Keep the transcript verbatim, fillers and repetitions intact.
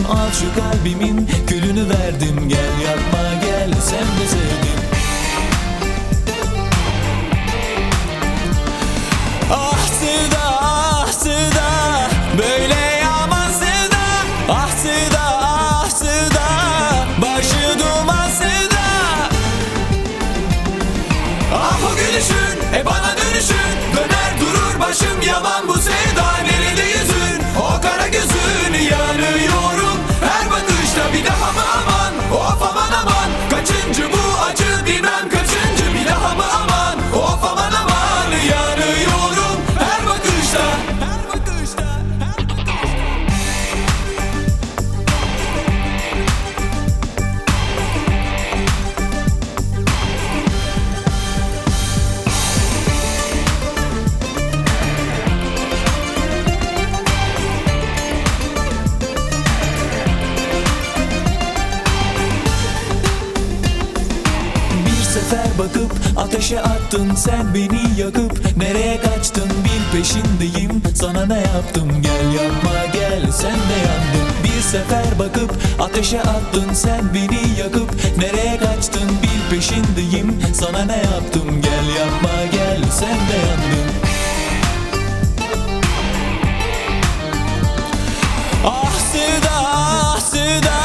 Al şu kalbimin külünü verdim. Gel yapma gel, sen de sevdim. Ah Sıda, ah Sıda, böyle yaman Sıda. Ah Sıda, ah Sıda, başı duman Sıda. Ah o gülüşün, e bana dönüşün, döner durur başım yaman bu sevda. Nerede yüzün, o kara gözün, yanıyorum her bakışta. Bir daha mı aman, of aman aman, kaçıncı bu acı bilmem kaçıncı. Bir daha mı aman, of aman aman, yanıyorum her bakışta. Her bakışta, her bakışta. Bir sefer bakıp ateşe attın sen beni yakıp. Nereye kaçtın bil peşindeyim, sana ne yaptım. Gel yapma gel, sen de yandın. Bir sefer bakıp ateşe attın sen beni yakıp. Nereye kaçtın bil peşindeyim, sana ne yaptım. Gel yapma gel, sen de yandın. Ah Sıda, ah Sıda,